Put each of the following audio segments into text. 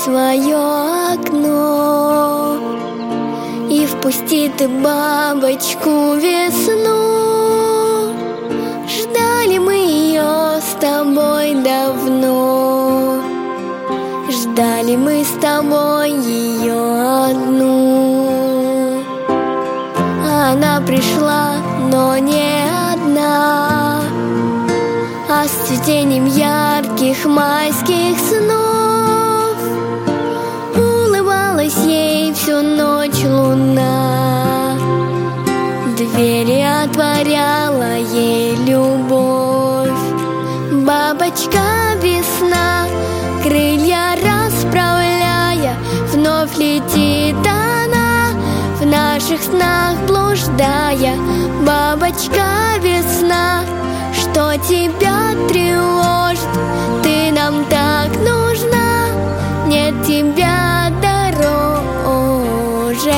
свое окно и впусти ты бабочку весну. Ждали мы ее с тобой давно, ждали мы с тобой ее одну. Она пришла, но не одна, а с цветением ярких майских снов. Улыбалась ей всю ночь луна, двери отворяла ей любовь. Бабочка весна, крылья расправляя, вновь летит она, в наших снах блуждая. Бабочка весна, что тебя тревожит? Ты нам так нужна, нет тебя дороже.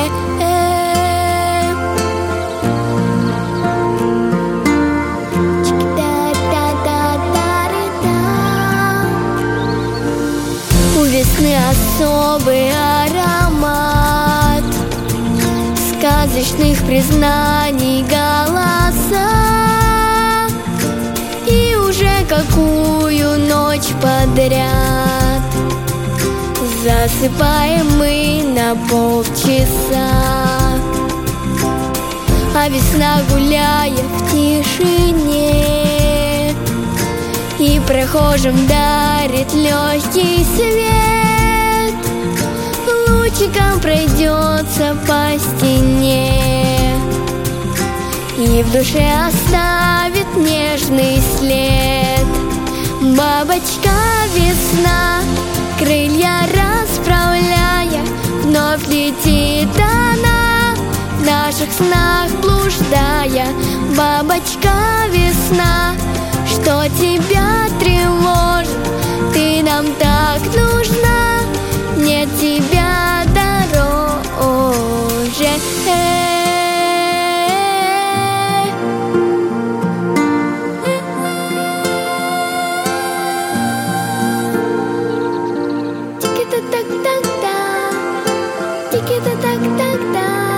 У весны особый аромат сказочных признаний голоса. И уже какую ночь подряд засыпаем мы на полчаса. А весна, гуляя в тишине, и прохожим дарит легкий свет, лучиком пройдется по стене и в душе оставит нежный след. Бабочка весна, крылья расправляя, вновь летит она, в наших снах блуждая. Бабочка весна, что тебя тревожит? Ты нам так нужна, нет тебя дороже. Тики-та-так-так-так, тики-та-так-так-так.